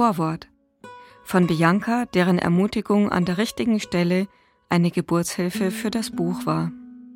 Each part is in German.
Vorwort von Bianca, deren Ermutigung an der richtigen Stelle eine Geburtshilfe für das Buch war.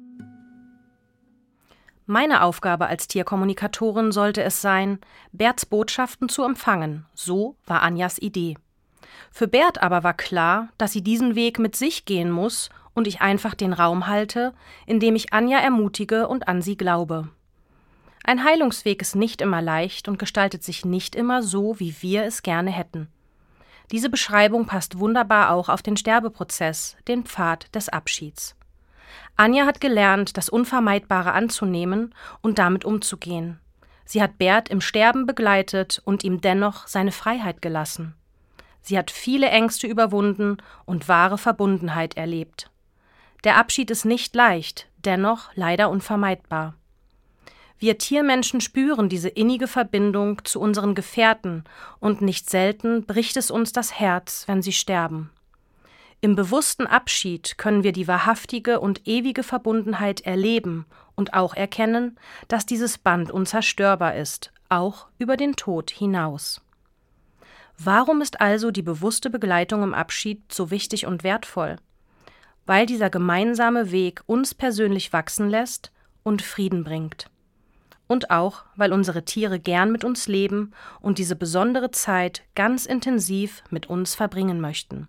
Meine Aufgabe als Tierkommunikatorin sollte es sein, Berts Botschaften zu empfangen. So war Anjas Idee. Für Bert aber war klar, dass sie diesen Weg mit sich gehen muss und ich einfach den Raum halte, in dem ich Anja ermutige und an sie glaube. Ein Heilungsweg ist nicht immer leicht und gestaltet sich nicht immer so, wie wir es gerne hätten. Diese Beschreibung passt wunderbar auch auf den Sterbeprozess, den Pfad des Abschieds. Anja hat gelernt, das Unvermeidbare anzunehmen und damit umzugehen. Sie hat Bert im Sterben begleitet und ihm dennoch seine Freiheit gelassen. Sie hat viele Ängste überwunden und wahre Verbundenheit erlebt. Der Abschied ist nicht leicht, dennoch leider unvermeidbar. Wir Tiermenschen spüren diese innige Verbindung zu unseren Gefährten und nicht selten bricht es uns das Herz, wenn sie sterben. Im bewussten Abschied können wir die wahrhaftige und ewige Verbundenheit erleben und auch erkennen, dass dieses Band unzerstörbar ist, auch über den Tod hinaus. Warum ist also die bewusste Begleitung im Abschied so wichtig und wertvoll? Weil dieser gemeinsame Weg uns persönlich wachsen lässt und Frieden bringt. Und auch, weil unsere Tiere gern mit uns leben und diese besondere Zeit ganz intensiv mit uns verbringen möchten.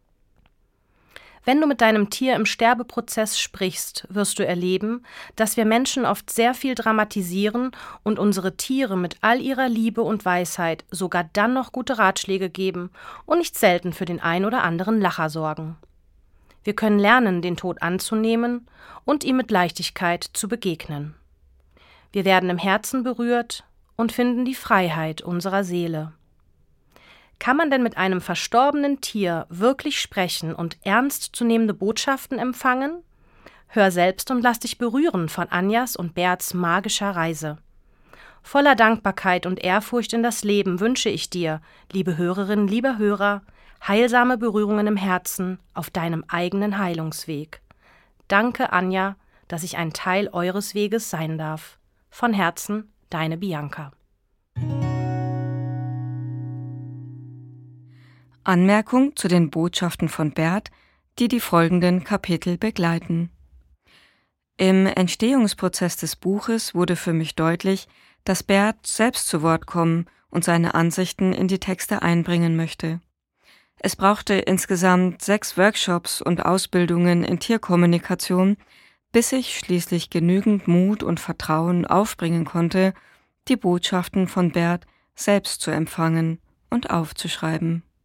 Wenn du mit deinem Tier im Sterbeprozess sprichst, wirst du erleben, dass wir Menschen oft sehr viel dramatisieren und unsere Tiere mit all ihrer Liebe und Weisheit sogar dann noch gute Ratschläge geben und nicht selten für den ein oder anderen Lacher sorgen. Wir können lernen, den Tod anzunehmen und ihm mit Leichtigkeit zu begegnen. Wir werden im Herzen berührt und finden die Freiheit unserer Seele. Kann man denn mit einem verstorbenen Tier wirklich sprechen und ernstzunehmende Botschaften empfangen? Hör selbst und lass dich berühren von Anjas und Berts magischer Reise. Voller Dankbarkeit und Ehrfurcht in das Leben wünsche ich dir, liebe Hörerin, lieber Hörer, heilsame Berührungen im Herzen auf deinem eigenen Heilungsweg. Danke, Anja, dass ich ein Teil eures Weges sein darf. Von Herzen, deine Bianca. Anmerkung zu den Botschaften von Bert, die die folgenden Kapitel begleiten. Im Entstehungsprozess des Buches wurde für mich deutlich, dass Bert selbst zu Wort kommen und seine Ansichten in die Texte einbringen möchte. Es brauchte insgesamt 6 Workshops und Ausbildungen in Tierkommunikation, bis ich schließlich genügend Mut und Vertrauen aufbringen konnte, die Botschaften von Bert selbst zu empfangen und aufzuschreiben.